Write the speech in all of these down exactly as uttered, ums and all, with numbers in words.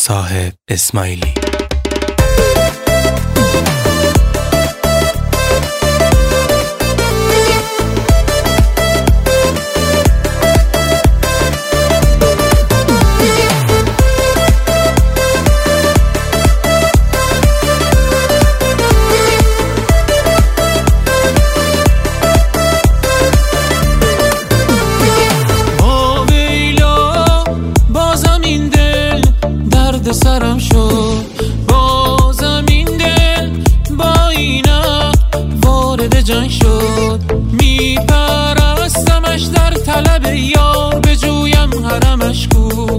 صاحب اسماعیلی. سرم شد بازم این دل با اینا وارد جنگ شد، میپرستمش در طلب یار بجویم حرمش کو،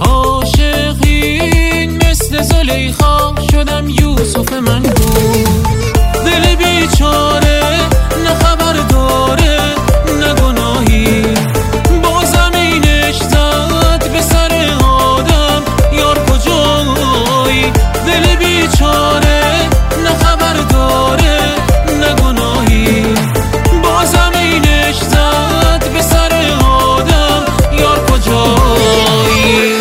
عاشقین مثل زلیخا شدم یوسف من بود، دل بیچاره نه خبر داره نه گناهی، بازم اینش زد به سر آدم یار کجایی، دل بیچاره نه خبر داره نه گناهی، بازم اینش زد به سر آدم یار کجایی.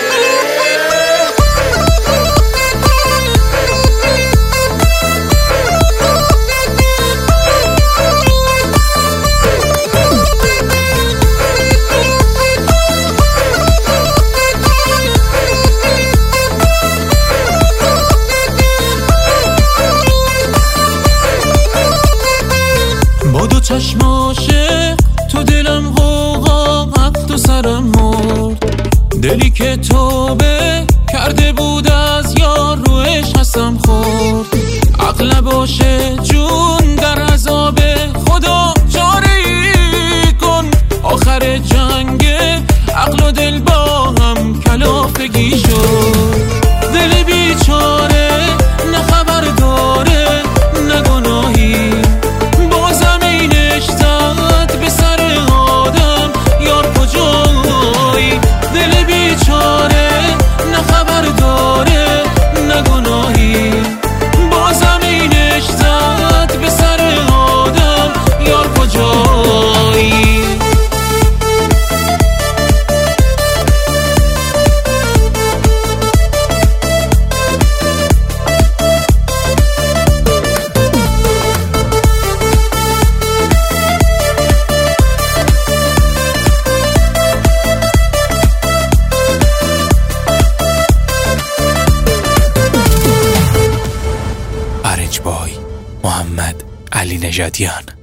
با دو چشم عاشق تو دلم غوغا حق تو سرم مرد، دلی که توبه کرده بود از یار روش حسم خورد، عقل باشه جون در عذاب خدا جاری کن، آخر جنگ عقل و دل با هم کلافگی شد، دل بیچاره نه خبر داره نه گناهی، بازم اینش زد به سر آدم یار کجایی، دل بیچاره نه خبر داره نه گناهی، بازم اینش زد به سر آدم یار کجایی. بای محمد علی نژادیان.